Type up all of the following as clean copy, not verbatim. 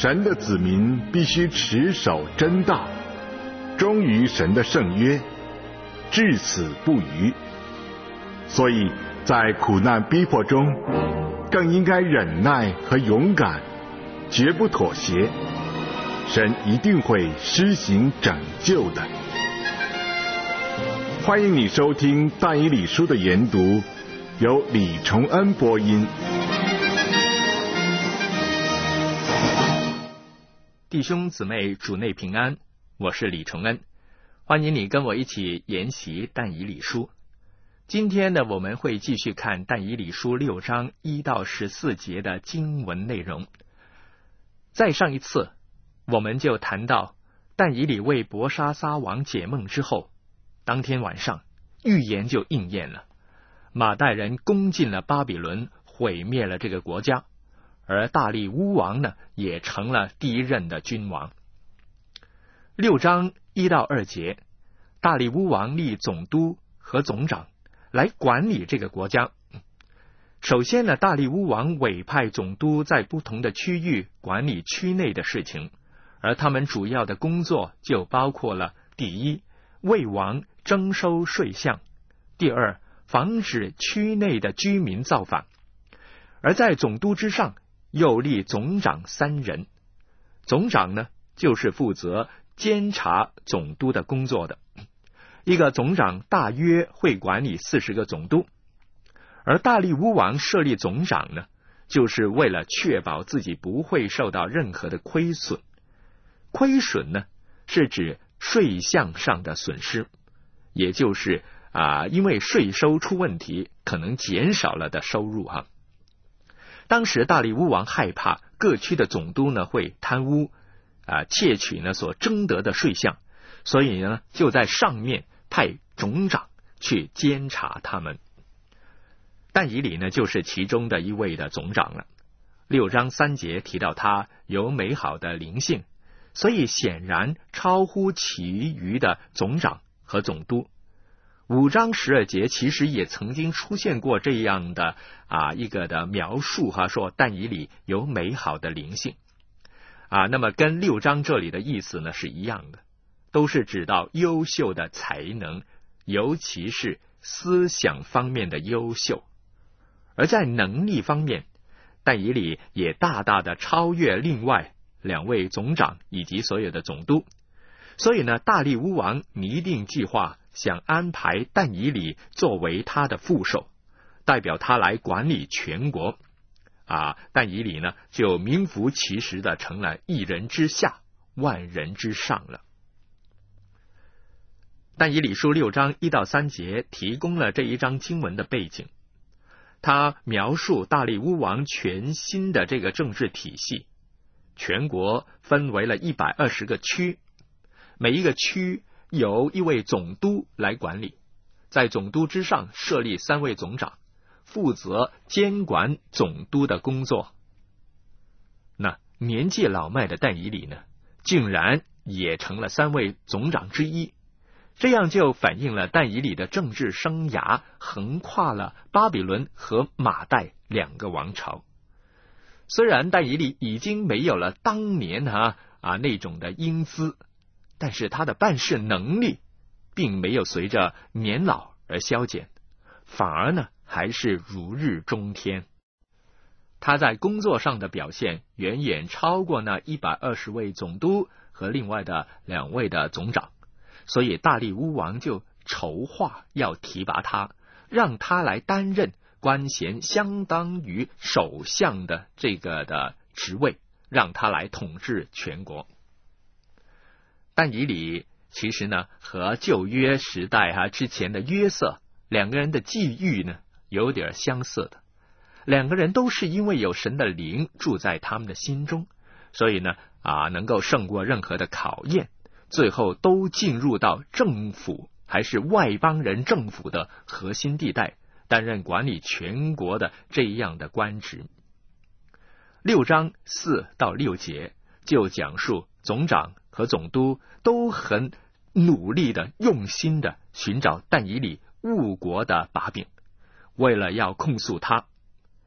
神的子民必须持守真道，忠于神的圣约，至死不渝。所以在苦难逼迫中，更应该忍耐和勇敢，绝不妥协。神一定会施行拯救的。欢迎你收听但以理书的研读，由李崇恩播音。 弟兄姊妹，主内平安，我是李崇恩，欢迎你跟我一起研习但以理书。今天呢，我们会继续看但以理书6章1到14节的经文内容。在上一次我们就谈到但以理为伯沙撒王解梦之后，当天晚上预言就应验了，马代人攻进了巴比伦，毁灭了这个国家，而大利乌王呢也成了第一任的君王。6章1到2节，大利乌王立总督和总长来管理这个国家。首先呢，大利乌王委派总督在不同的区域管理区内的事情，而他们主要的工作就包括了：第一，为王征收税项；第二，防止区内的居民造反。而在总督之上又立总长3人，总长呢就是负责监察总督的工作的。一个总长大约会管理40个总督，而大利乌王设立总长呢，就是为了确保自己不会受到任何的亏损。亏损呢，是指税项上的损失，也就是因为税收出问题，可能减少了的收入哈。当时大利乌王害怕各区的总督呢会贪污窃取呢所征得的税项，所以呢就在上面派总长去监察他们。但以理呢就是其中的一位的总长了。6章3节提到他有美好的灵性，所以显然超乎其余的总长和总督。5章12节其实也曾经出现过这样的一个的描述说但以理有美好的灵性那么跟6章这里的意思呢是一样的，都是指到优秀的才能，尤其是思想方面的优秀。而在能力方面，但以理也大大的超越另外2位总长以及所有的总督。所以呢，大利乌王拟定计划，想安排但以理作为他的副手，代表他来管理全国但以理呢就名副其实的成了1人之下万人之上了。但以理书6章1到3节提供了这一章经文的背景，他描述大利乌王全新的这个政治体系。全国分为了120个区，每一个区由1位总督来管理，在总督之上设立3位总长，负责监管总督的工作。那年纪老迈的但以理呢，竟然也成了3位总长之一，这样就反映了但以理的政治生涯横跨了巴比伦和马代2个王朝。虽然但以理已经没有了当年那种的英姿，但是他的办事能力并没有随着年老而消减，反而呢还是如日中天。他在工作上的表现远远超过那120位总督和另外的2位的总长，所以大利乌王就筹划要提拔他，让他来担任官衔相当于首相的这个的职位，让他来统治全国。但以理其实呢和旧约时代之前的约瑟2个人的际遇呢有点相似的，2个人都是因为有神的灵住在他们的心中，所以呢能够胜过任何的考验，最后都进入到政府还是外邦人政府的核心地带，担任管理全国的这样的官职。6章4到6节就讲述总长和总督都很努力的用心的寻找但以理误国的把柄，为了要控诉他。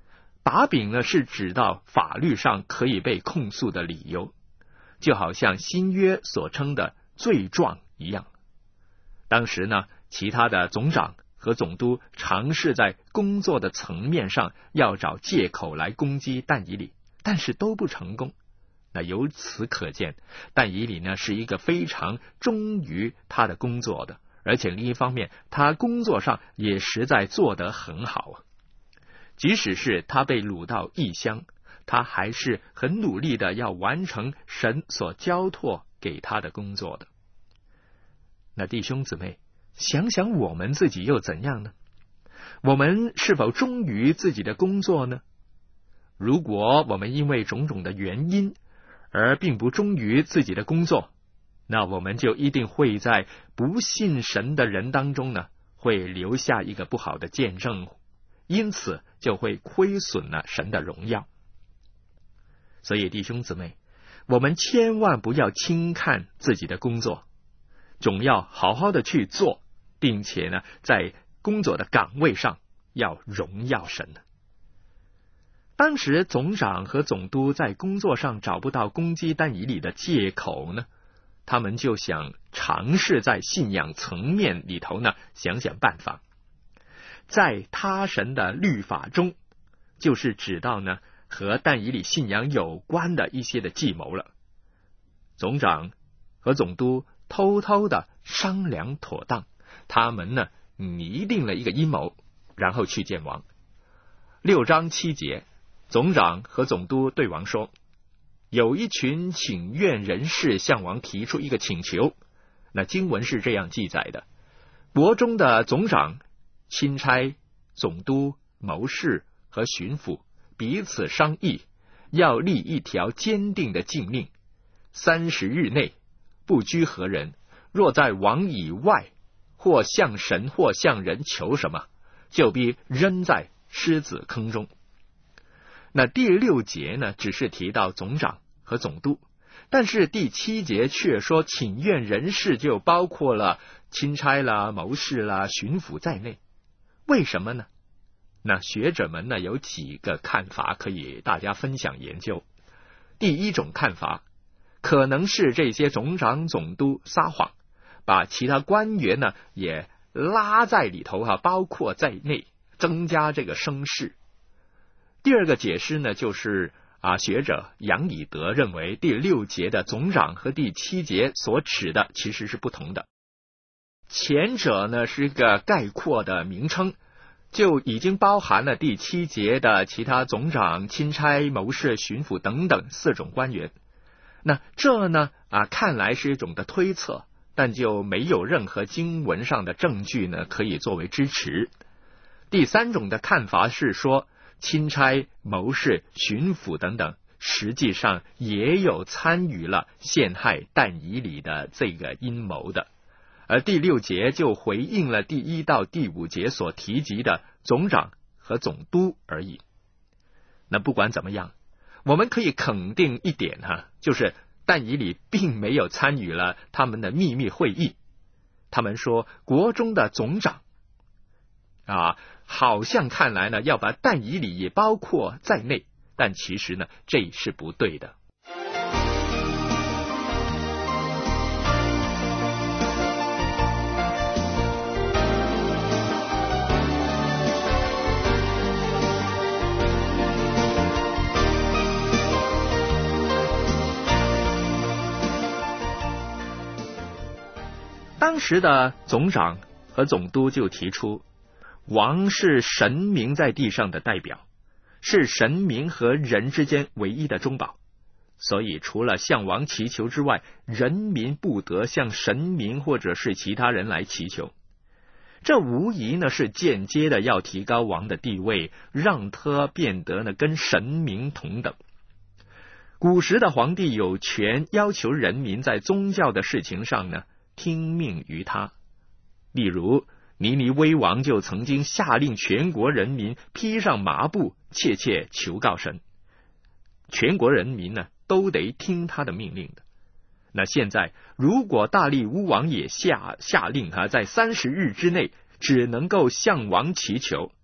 把柄呢是指到法律上可以被控诉的理由，就好像新约所称的罪状一样。当时呢，其他的总长和总督尝试在工作的层面上要找借口来攻击但以理，但是都不成功。那由此可见，但以理呢是一个非常忠于他的工作的，而且另一方面，他工作上也实在做得很好啊。即使是他被掳到异乡，他还是很努力的要完成神所交托给他的工作的。那弟兄姊妹，想想我们自己又怎样呢？我们是否忠于自己的工作呢？如果我们因为种种的原因而并不忠于自己的工作，那我们就一定会在不信神的人当中呢，会留下一个不好的见证，因此就会亏损了神的荣耀。所以弟兄姊妹，我们千万不要轻看自己的工作，总要好好的去做，并且呢，在工作的岗位上要荣耀神。当时总长和总督在工作上找不到攻击但以理的借口呢，他们就想尝试在信仰层面里头呢，想想办法。在他神的律法中，就是指到呢和但以理信仰有关的一些的计谋了。总长和总督偷偷的商量妥当，他们呢拟定了一个阴谋，然后去见王。6章7节，总长和总督对王说，有一群请愿人士向王提出一个请求。那经文是这样记载的：国中的总长、钦差、总督、谋士和巡抚彼此商议，要立一条坚定的禁令，30日内不拘何人，若在王以外或向神或向人求什么，就必扔在狮子坑中。那第6节呢，只是提到总长和总督，但是第7节却说请愿人士就包括了钦差啦、谋士啦、巡抚在内。为什么呢？那学者们呢有几个看法可以大家分享研究。第一种看法，可能是这些总长总督撒谎，把其他官员呢也拉在里头包括在内，增加这个声势。第二个解释呢，就是学者杨以德认为第6节的总长和第7节所指的其实是不同的。前者呢是一个概括的名称，就已经包含了第7节的其他总长、钦差、谋士、巡抚等等4种官员。那这呢看来是一种的推测，但就没有任何经文上的证据呢可以作为支持。第3种的看法是说，钦差、谋士、巡抚等等实际上也有参与了陷害但以理的这个阴谋的，而第6节就回应了第1到第5节所提及的总长和总督而已。那不管怎么样，我们可以肯定一点就是但以理并没有参与了他们的秘密会议。他们说国中的总长好像看来呢要把但以理也包括在内，但其实呢这是不对的。当时的总长和总督就提出，王是神明在地上的代表，是神明和人之间唯一的中保，所以除了向王祈求之外，人民不得向神明或者是其他人来祈求。这无疑呢是间接的要提高王的地位，让他变得呢跟神明同等。古时的皇帝有权要求人民在宗教的事情上呢听命于他。例如尼尼微王就曾经下令全国人民披上麻布，切切求告神，全国人民呢都得听他的命令的。那现在如果大利乌王也下令在30日之内只能够向王祈求，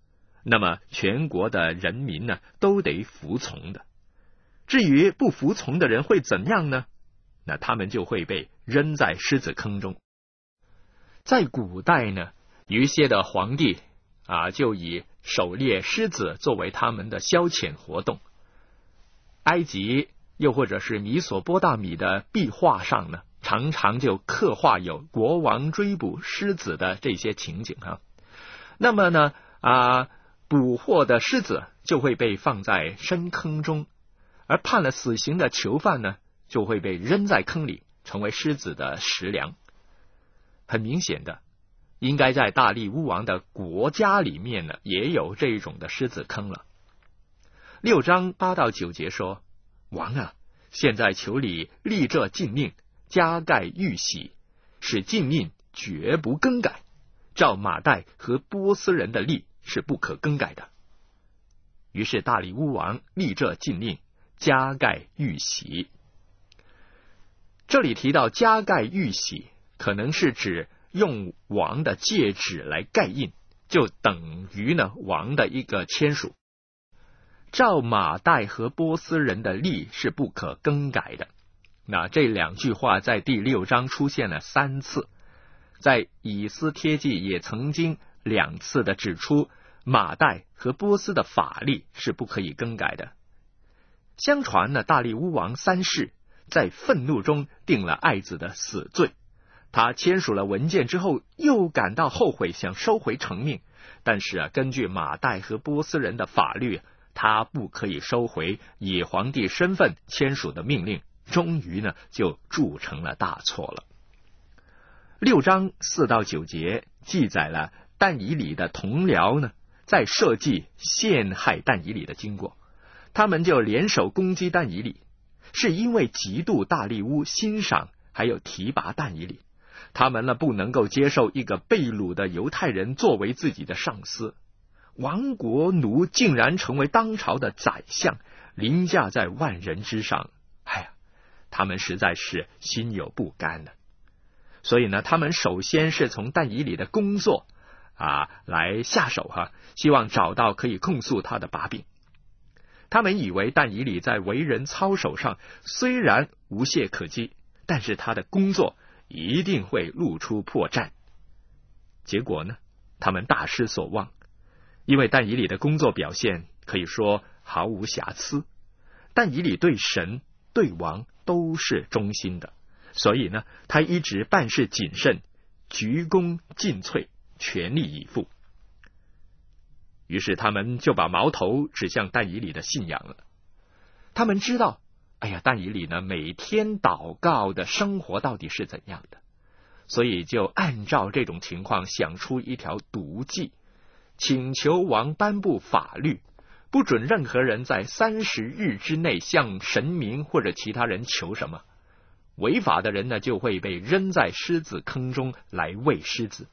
那么全国的人民呢都得服从的。至于不服从的人会怎样呢？那他们就会被扔在狮子坑中。在古代呢，有一些的皇帝就以狩猎狮子作为他们的消遣活动。埃及又或者是米索波大米的壁画上呢，常常就刻画有国王追捕狮子的这些情景那么呢捕获的狮子就会被放在深坑中，而判了死刑的囚犯呢就会被扔在坑里，成为狮子的食粮。很明显的，应该在大利乌王的国家里面呢也有这种的狮子坑了。6章8到9节说，王现在求你立这禁令，加盖玉玺，使禁令绝不更改，照马代和波斯人的例是不可更改的。于是大利乌王立这禁令，加盖玉玺。这里提到加盖玉玺，可能是指用王的戒指来盖印，就等于呢王的一个签署。照马代和波斯人的例是不可更改的。那这2句话在第6章出现了3次，在以斯帖记也曾经2次的指出马代和波斯的法律是不可以更改的。相传呢，大利乌王3世在愤怒中定了爱子的死罪，他签署了文件之后又感到后悔，想收回成命，但是根据马代和波斯人的法律，他不可以收回以皇帝身份签署的命令，终于呢就铸成了大错了。6章4到9节记载了但以理的同僚呢在设计陷害但以理的经过，他们就联手攻击但以理，是因为嫉妒大利乌欣赏还有提拔但以理，他们呢不能够接受一个被掳的犹太人作为自己的上司，亡国奴竟然成为当朝的宰相，凌驾在万人之上。他们实在是心有不甘的。所以呢，他们首先是从但以理的工作来下手希望找到可以控诉他的把柄。他们以为但以理在为人操守上虽然无懈可击，但是他的工作一定会露出破绽。结果呢，他们大失所望，因为但以理的工作表现可以说毫无瑕疵，但以理对神对王都是忠心的，所以呢，他一直办事谨慎，鞠躬尽瘁，全力以赴。于是他们就把矛头指向但以理的信仰了。他们知道但以理呢每天祷告的生活到底是怎样的，所以就按照这种情况想出一条毒计，请求王颁布法律，不准任何人在30日之内向神明或者其他人求什么，违法的人呢就会被扔在狮子坑中来喂狮子。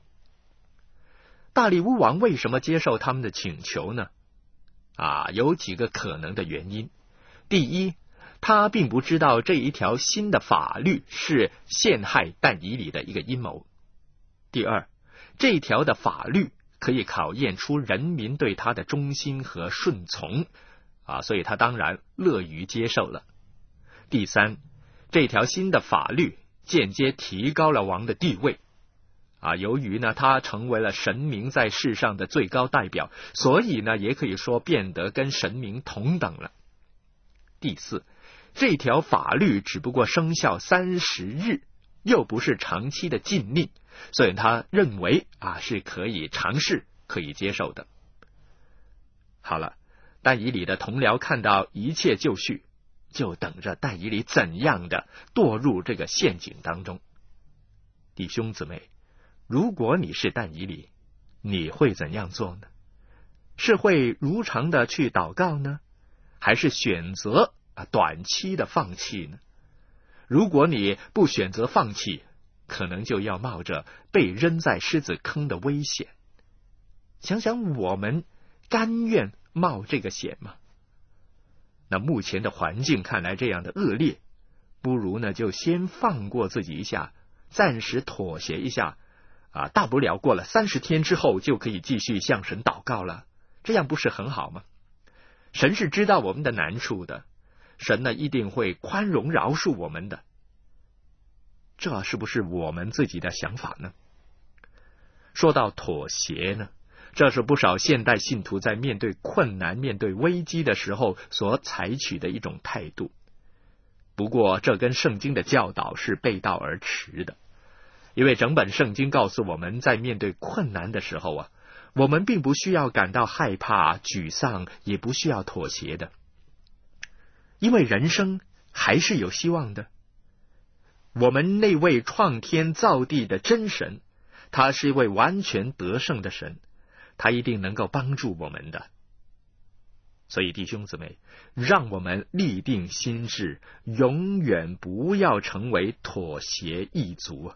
大利乌王为什么接受他们的请求呢？有几个可能的原因。第一，他并不知道这一条新的法律是陷害但以理的一个阴谋。第二，这条的法律可以考验出人民对他的忠心和顺从所以他当然乐于接受了。第三，这条新的法律间接提高了王的地位由于呢他成为了神明在世上的最高代表，所以呢也可以说变得跟神明同等了。第四，这条法律只不过生效30日，又不是长期的禁令，所以他认为是可以尝试可以接受的。好了，但以理的同僚看到一切就绪，就等着但以理怎样的堕入这个陷阱当中。弟兄姊妹，如果你是但以理，你会怎样做呢？是会如常的去祷告呢，还是选择短期的放弃呢？如果你不选择放弃，可能就要冒着被扔在狮子坑的危险。想想我们甘愿冒这个险吗？那目前的环境看来这样的恶劣，不如呢就先放过自己一下，暂时妥协一下大不了过了30天之后就可以继续向神祷告了。 这样不是很好吗？神是知道我们的难处的，神呢一定会宽容饶恕我们的。这是不是我们自己的想法呢？说到妥协呢，这是不少现代信徒在面对困难、面对危机的时候所采取的一种态度。不过这跟圣经的教导是背道而驰的，因为整本圣经告诉我们，在面对困难的时候我们并不需要感到害怕、沮丧，也不需要妥协的，因为人生还是有希望的。我们那位创天造地的真神，他是一位完全得胜的神，他一定能够帮助我们的。所以弟兄姊妹，让我们立定心志，永远不要成为妥协一族。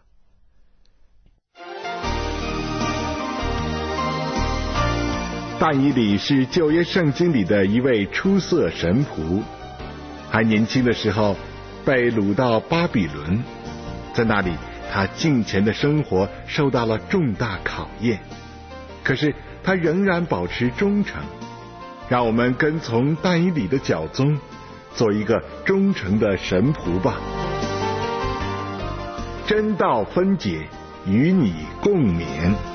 但以理是旧约圣经里的一位出色神仆，还年轻的时候被掳到巴比伦，在那里他敬虔的生活受到了重大考验，可是他仍然保持忠诚。让我们跟从但以理的脚踪，做一个忠诚的神仆吧。真道分解，与你共勉。